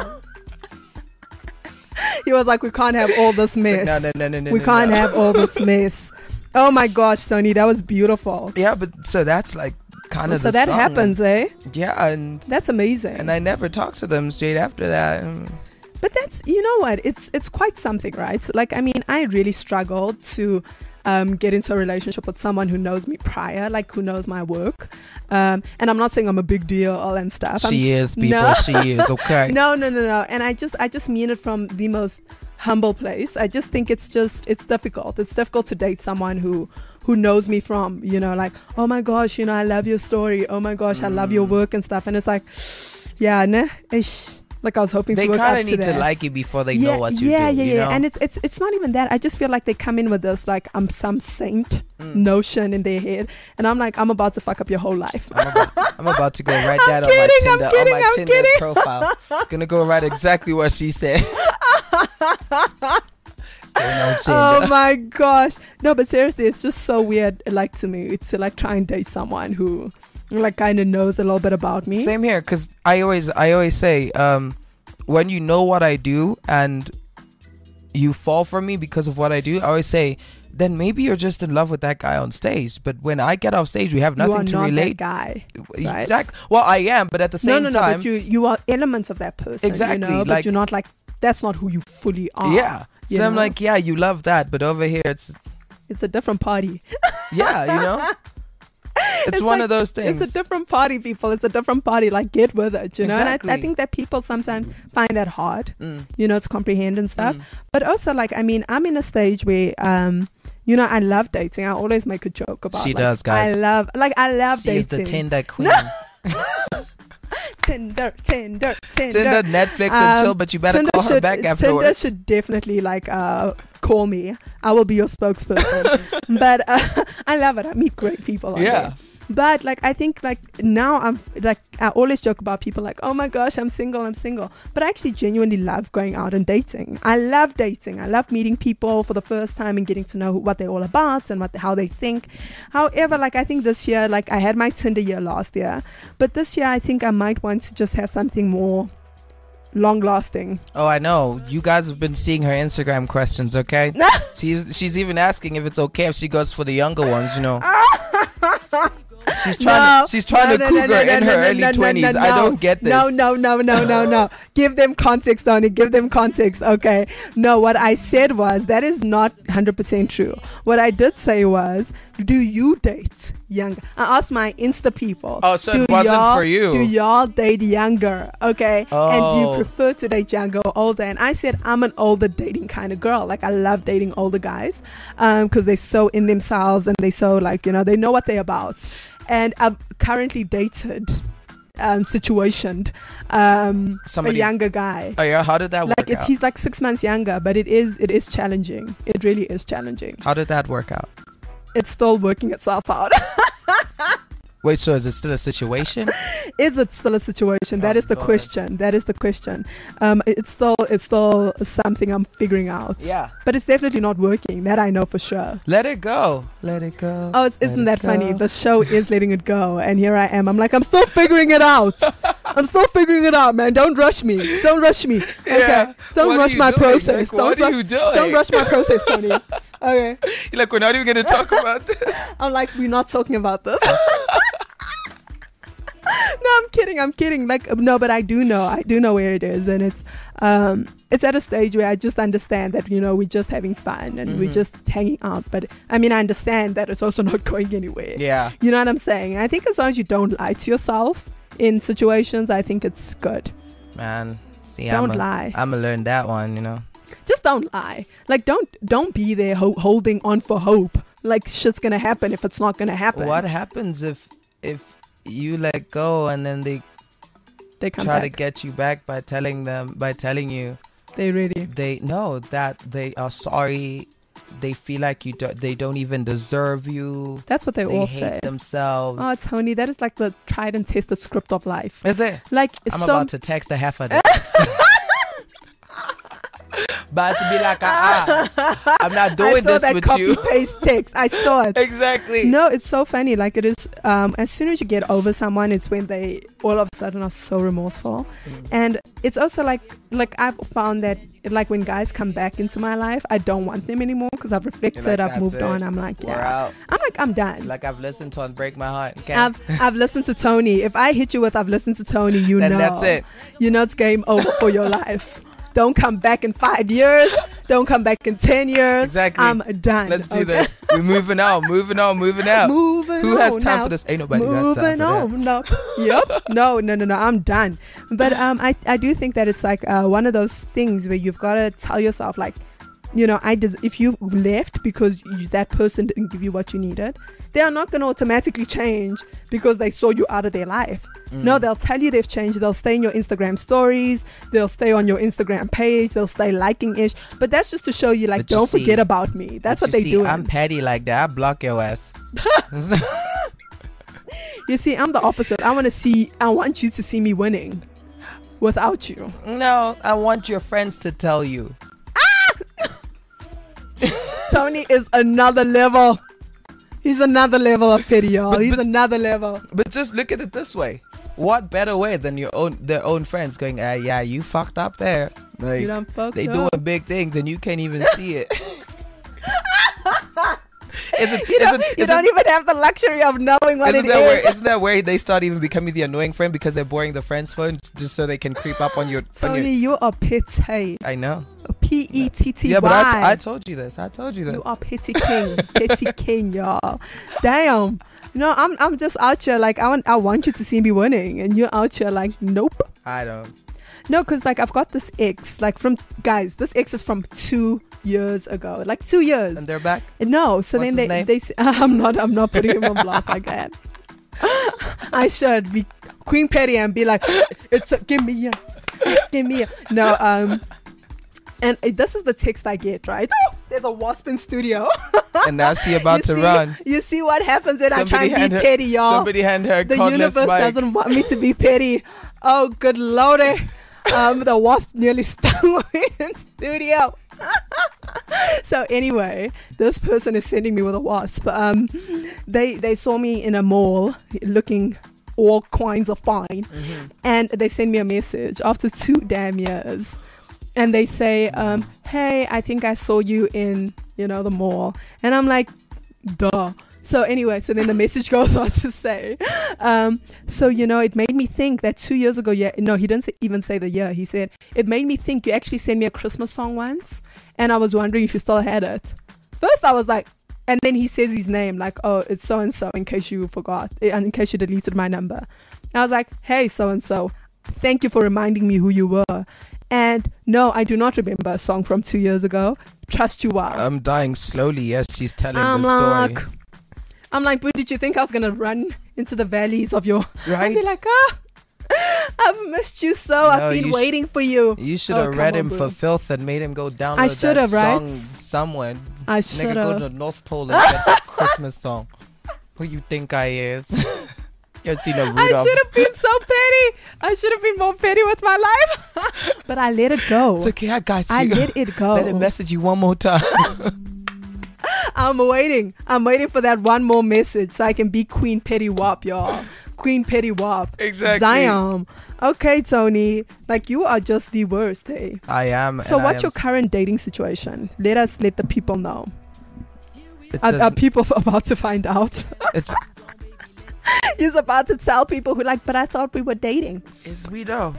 He was like, we can't have all this mess. no, no, no, no, no, we no, can't no. have all this mess. Oh my gosh, Tony, that was beautiful. Yeah, but so that's like kind of So the that song. happens, eh? Yeah, and That's amazing. and I never talked to them straight after that. Mm. But that's, you know what, it's it's quite something, right? Like, I mean, I really struggled to um, get into a relationship with someone who knows me prior, like who knows my work. Um, and I'm not saying I'm a big deal and stuff. I'm- She is, people. No. She is, okay. No, no, no, no. And I just, I just mean it from the most humble place. I just think it's just, it's difficult. It's difficult to date someone who, who knows me from, you know, like, oh my gosh, you know, I love your story. Oh my gosh, I love your work and stuff. And it's like, yeah, nah, ish. Like I was hoping They to work kind up of to need to that. like you before they yeah, know what you yeah, do. yeah, you yeah. know? And it's it's it's not even that. I just feel like they come in with this like I'm some saint Mm. notion in their head, and I'm like I'm about to fuck up your whole life. I'm about, I'm about to go write that kidding, I'm on my Tinder, kidding, on my I'm Tinder kidding. profile. Gonna go write exactly what she said. Staying on Oh Tinder. my gosh. No, but seriously, it's just so weird, like to me, to like try and date someone who like kind of knows a little bit about me. Same here, because I always I always say, um, when you know what I do and you fall for me because of what I do, I always say, then maybe you're just in love with that guy on stage. But when I get off stage, we have nothing you are to not relate. That guy, right? Exactly. Well, I am, but at the same no, no, time, no. But you you are elements of that person. Exactly, You know? like- But you're not like that's not who you fully are. yeah. you So I'm know? like, yeah, you love that, but over here, it's It's a different party. yeah, you know, it's, It's one like- of those things. It's a different party, people. It's a different party. Like, get with it, you know. And I, I Exactly. think that people sometimes find that hard, Mm. you know, to comprehend and stuff. Mm. But also, like, I mean, I'm in a stage where, um, you know, I love dating. I always make a joke about. She like, does, guys. I love, like, I love She is dating. the Tinder queen. Tinder, Tinder, Tinder. Tinder, Netflix, and Um, chill, but you better Tinder call her should, back Tinder afterwards. should definitely like uh, call me. I will be your spokesperson. But uh, I love it. I meet great people. on Yeah. there. But like I think like now I'm like I always joke about people like, oh my gosh, I'm single, I'm single. But I actually genuinely love going out and dating. I love dating. I love meeting people for the first time and getting to know what they're all about and what how they think. However, like I think this year, like I had my Tinder year last year, but this year I think I might want to just have something more long lasting. Oh, I know. You guys have been seeing her Instagram questions, okay? she's she's even asking if it's okay if she goes for the younger ones, you know. She's trying No, to she's trying no, to no, no, cougar no, no, in no, her no, early no, no, twenties. no, I no. don't get this. No, no, no, no, no, no. Give them context, Tony. Give them context. Okay. No, what I said was that is not one hundred percent true. What I did say was, do you date younger? I asked my Insta people. Oh, so do it wasn't y'all- for you. Do y'all date younger? Okay. And do Oh. you prefer to date younger or older? And I said, I'm an older dating kind of girl. Like, I love dating older guys because they're so in themselves and they so, like, you know, they know what they're about. And I've currently dated, um, situationed, um, Somebody- a younger guy. Oh yeah, how did that Like work it's, out? he's like six months younger, but it is it is challenging. It really is challenging. How did that work out? It's still working itself out. Wait, so is it still a situation? Is it still a situation? That Oh, is the Lord. question. That is the question. Um, it's still it's still something I'm figuring out. Yeah. But it's definitely not working. That I know for sure. Let it go. Let it go. Oh, it's, Let isn't it that funny? go. The show is letting it go, and here I am. I'm like, I'm still figuring it out. I'm still figuring it out, man. Don't rush me. Don't rush me. Okay. Yeah. Don't What are rush you my doing? process. Like, don't what are rush. you doing? Don't rush my process, Tony. Okay. You're like, we're not even going to talk about this. I'm like, we're not talking about this. No, I'm kidding. I'm kidding. Like, no, but I do know. I do know where it is, and it's um, it's at a stage where I just understand that you know we're just having fun and we're Mhm. just hanging out. But I mean, I understand that it's also not going anywhere. Yeah. You know what I'm saying? I think as long as you don't lie to yourself in situations, I think it's good. Man. See, Don't I'm lie. I'm going to learn that one, you know. Just don't lie. Like, don't don't be there ho- holding on for hope. Like shit's gonna happen if it's not gonna happen. What happens if if you let go and then they They come try back. to get you back by telling them by telling you they really. they know that they are sorry, they feel like you do, they don't even deserve you, That's what they, they all hate say. themselves. Oh, Tony, that is like the tried and tested script of life. Is it? Like, I'm so about to text the half of that. About to be like, ah, ah, I'm not I doing saw this that with copy you. paste text. I saw it. Exactly. No, it's so funny. Like it is. Um, as soon as you get over someone, it's when they all of a sudden are so remorseful, Mm. and it's also like like I've found that like when guys come back into my life, I don't want them anymore because I've reflected, like, I've "That's moved it. on. I'm like, We're yeah, out. I'm like, I'm done. Like I've listened to on Break My Heart. Okay. I've I've listened to Tony. If I hit you with I've listened to Tony, you Then know that's it. You know it's game over for your life. Don't come back in five years. Don't come back in ten years. Exactly. I'm done. Let's do okay? this. We're moving on, moving on, moving out. Moving Who has on time now. for this? Ain't nobody got time Moving for that. on. No. Yep. No, no, no, no. I'm done. But um, I, I do think that it's like uh, one of those things where you've got to tell yourself, like, you know, I des- if you left because you, that person didn't give you what you needed, they are not going to automatically change because they saw you out of their life. Mm. No, they'll tell you they've changed. They'll stay in your Instagram stories. They'll stay on your Instagram page. They'll stay liking ish. But that's just to show you, like, But you don't see- forget about me. That's But what they you see, do. I'm petty like that. I block your ass. You see, I'm the opposite. I want to see. I want you to see me winning, without you. No, I want your friends to tell you. Tony is another level. He's another level of petty, y'all. But- He's but- another level. But just look at it this way. What better way than your own their own friends going, ah, yeah, you fucked up there. Like, You done fucked they up. doing big things and you can't even see it. Is it, You is don't, it, you is don't it, even have the luxury of knowing what isn't it that where, is. isn't that where they start even becoming the annoying friend because they're borrowing the friend's phone just so they can creep up on your... On Tony, your you are petty. I know. P E T T Y. Yeah, but I, t- I told you this. I told you this. You are petty king. Petty king, y'all. Damn. No, I'm I'm just out here like I want I want you to see me winning, and you're out here like nope. I don't. No, because like I've got this ex like from guys. This ex is from two years ago, like two years. And they're back? No, so What's then his they name? they s- I'm not I'm not putting him on blast like that. I should be Queen Petty and be like, it's a, give me a, give me a. No, um, and uh, this is the text I get, right? There's a wasp in studio. And now she about You to see- run. You see what happens when I try Somebody and hand be her- petty, y'all. Somebody hand her a The cordless universe mic. doesn't want me to be petty. Oh, good lordy. Um, the wasp nearly stung me in studio. So anyway, this person is sending me with a wasp. Um, they they saw me in a mall looking all kinds of fine, Mm-hmm. and they send me a message after two damn years, and they say, um, "Hey, I think I saw you in you know the mall," and I'm like, "Duh." So anyway, so then the message goes on to say, um, so, you know, it made me think that two years ago, yeah, no, he didn't say, even say the year. He said, it made me think you actually sent me a Christmas song once. And I was wondering if you still had it. First, I was like, and then he says his name, like, oh, it's so-and-so in case you forgot, eh, and in case you deleted my number. I was like, hey, so-and-so, thank you for reminding me who you were. And no, I do not remember a song from two years ago. Trust you are. I'm dying slowly. Yes, she's telling I'm the story. like, I'm like, but did you think I was gonna run into the valleys of your? Right? I'd be like, ah, I've missed you so. No, I've been you sh- waiting for you. You should Oh, have come read on, him bro. for filth and made him go download I that should have, song right? somewhere. I Nigga, should go to the have. North Pole and get that Christmas song. Who you think I is? You ever seen a I Rudolph? should have been so petty. I should have been more petty with my life. But I let it go. It's okay, I got you. I let it go. Let him message you one more time. I'm waiting. I'm waiting for that one more message so I can be Queen Petty Wop, y'all. Queen Petty Wop. Exactly. Damn. Okay, Tony. Like, you are just the worst, eh? I am. So and I what's am your current dating situation? Let us let the people know. It Are, are doesn't- people about to find out? it's, He's about to tell people who like, but I thought we were dating. it's we though.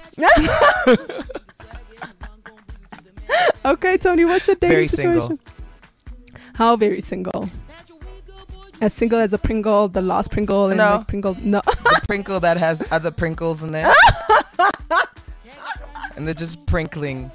Okay, Tony, what's your dating Very situation? single. How very single? As single as a Pringle, the last Pringle, and No. like Pringle. No. The Prinkle that has other Prinkles in there. And they're just prinkling.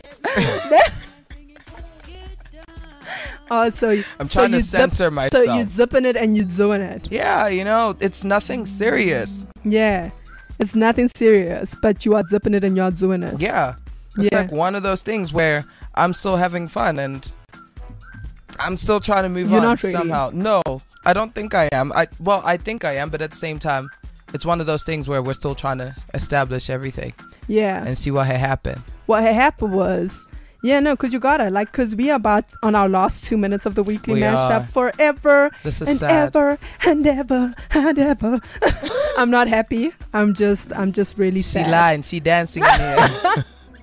Oh, so y- I'm so trying to you zip- censor So myself. you zipping it and you doing it. Yeah, you know, it's nothing serious. Yeah, it's nothing serious, but you are zipping it and you're doing it. Yeah. It's Yeah. like one of those things where I'm still having fun and I'm still trying to move You're on not really. somehow. No, I don't think I am. I well, I think I am, but at the same time, it's one of those things where we're still trying to establish everything Yeah. and see what had happened. What had happened was, yeah, no, because you gotta like, because we are about on our last two minutes of the weekly We mashup are. forever This is and sad. ever and ever and ever. I'm not happy. I'm just, I'm just really She sad. lying. She dancing in here.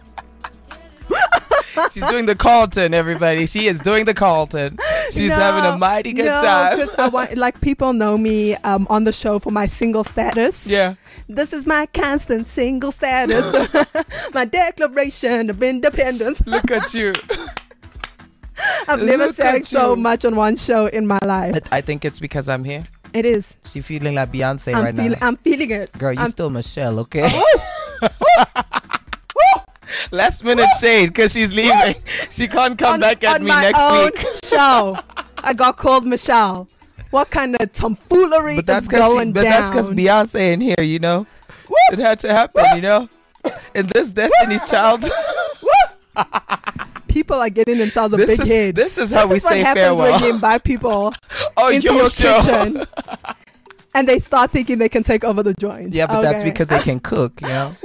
She's doing the Carlton, everybody. She is doing the Carlton. She's No, having a mighty good no, time. 'cause I want, like, people know me um, on the show for my single status. Yeah. This is my constant single status. My declaration of independence. Look at you. I've never Look sang at so you. much on one show in my life. I think it's because I'm here. It is. She feeling like Beyonce I'm, right feel- now. I'm feeling it. Girl, you I'm still Michelle, okay? Last minute shade because she's leaving. She can't come on, back at on me my next own week. show. I got called Michelle. What kind of tomfoolery But that's is because going but that's because down? Beyonce in here, you know. It had to happen, you know. In this Destiny's Child, People are getting themselves a this big is head. this is how This we is what say happens farewell. when you invite people Oh, into your your show. kitchen, and they start thinking they can take over the joint. Yeah, but that's Okay. because they can cook, you know.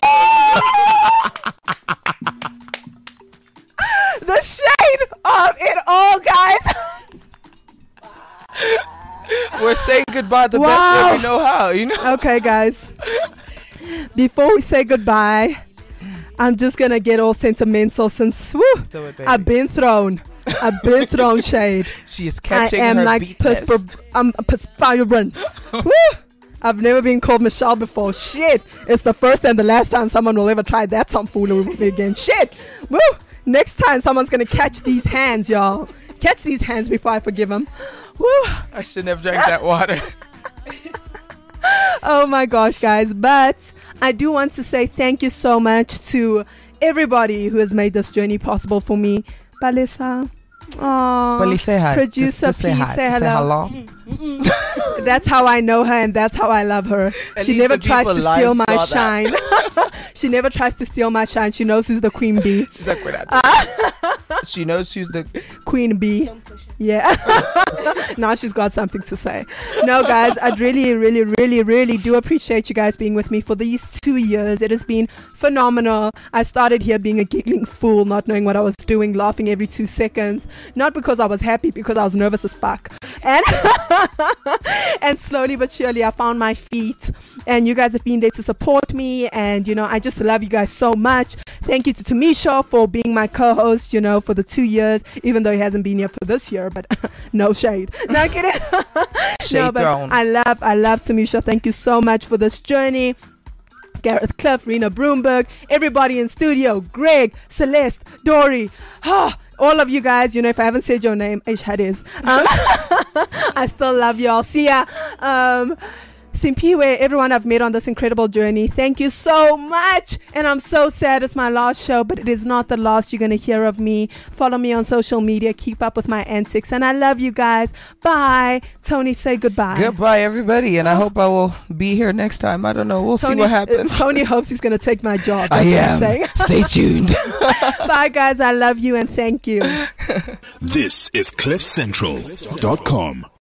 The shade of it all, guys. We're saying goodbye the Wow. best way we know how, you know? Okay, guys. Before we say goodbye, I'm just gonna get all sentimental since woo, Do it, baby. I've been thrown. I've been thrown shade. She is I catching am her like beatness. perspir- I'm perspiring. Woo! I've never been called Michelle before. Shit. It's the first and the last time someone will ever try that tomfoolery with me again. Shit. Woo! Next time someone's gonna catch these hands, y'all. Catch these hands before I forgive them. Woo! I shouldn't have drank that water. Oh my gosh, guys. But I do want to say thank you so much to everybody who has made this journey possible for me. Balisa. Oh, Bully, say hi. Producer just, just say P, hi. say Just say hello. hello. That's how I know her and that's how I love her. At She least never the tries to people live steal my saw that. shine. She never tries to steal my shine. She knows who's the queen bee. She's like, "Wait, I- she knows who's the. Queen bee. Yeah. Now she's got something to say. No, guys, I really, really, really, really do appreciate you guys being with me for these two years. It has been phenomenal. I started here being a giggling fool, not knowing what I was doing, laughing every two seconds. Not because I was happy, because I was nervous as fuck. And and slowly but surely I found my feet. And you guys have been there to support me. And, you know, I just love you guys so much. Thank you to Tamisha for being my co-host, you know, for the two years, even though he hasn't been here for this year, but no shade. No I'm kidding. Shade no, but thrown. I love, I love Tamisha. Thank you so much for this journey. Gareth Cliff, Rena Broomberg, everybody in studio, Greg, Celeste, Dory, oh, all of you guys, you know, if I haven't said your name, Ish Hadiz. Um, I still love y'all. See ya. Um, Simpiwe, everyone I've met on this incredible journey, thank you so much. And I'm so sad it's my last show, but it is not the last you're going to hear of me. Follow me on social media. Keep up with my antics. And I love you guys. Bye. Tony, say goodbye. Goodbye, everybody. And I hope I will be here next time. I don't know. We'll see Tony's- what happens. uh, Tony hopes he's going to take my job. I That's what am. he's saying. Stay tuned. Bye, guys. I love you and thank you. This is cliff central dot com.